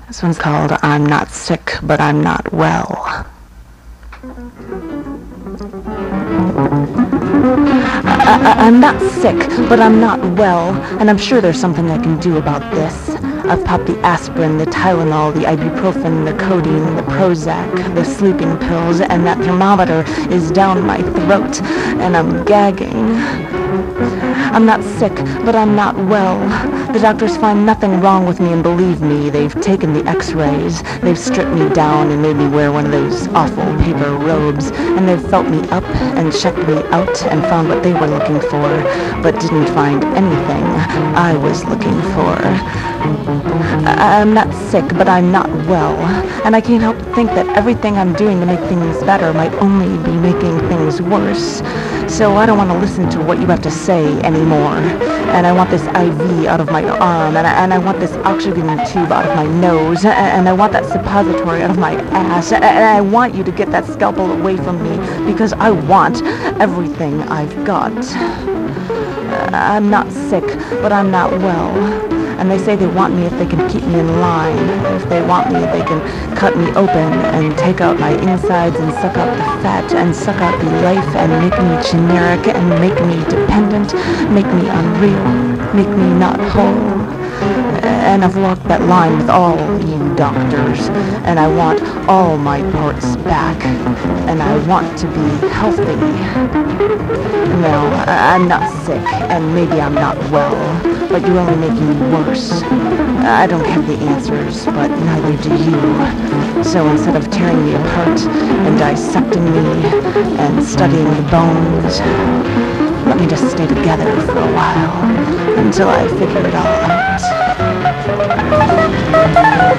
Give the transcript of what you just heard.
This one's called I'm Not Sick, But I'm Not Well. I'm not sick, but I'm not well, and I'm sure there's something I can do about this. I've popped the aspirin, the Tylenol, the ibuprofen, the codeine, the Prozac, the sleeping pills, and that thermometer is down my throat, and I'm gagging. I'm not sick, but I'm not well. The doctors find nothing wrong with me, and believe me, they've taken the x-rays. They've stripped me down and made me wear one of those awful paper robes, and they've felt me up and checked me out and found what they were looking for, but didn't find anything I was looking for. I'm not sick, but I'm not well, and I can't help but think that everything I'm doing to make things better might only be making things worse. So I don't want to listen to what you have to say anymore. And I want this IV out of my arm, and I want this oxygen tube out of my nose, and I want that suppository out of my ass, and I want you to get that scalpel away from me, because I want everything I've got. I'm not sick, but I'm not well. And they say they want me if they can keep me in line. If they want me, they can cut me open and take out my insides and suck out the fat and suck out the life and make me generic and make me dependent, make me unreal, make me not whole. And I've walked that line with all you doctors, and I want all my parts back, and I want to be healthy. No, I'm not sick, and maybe I'm not well, but you're only making me worse. I don't have the answers, but neither do you. So instead of tearing me apart and dissecting me and studying the bones, let me just stay together for a while until I figure it all out.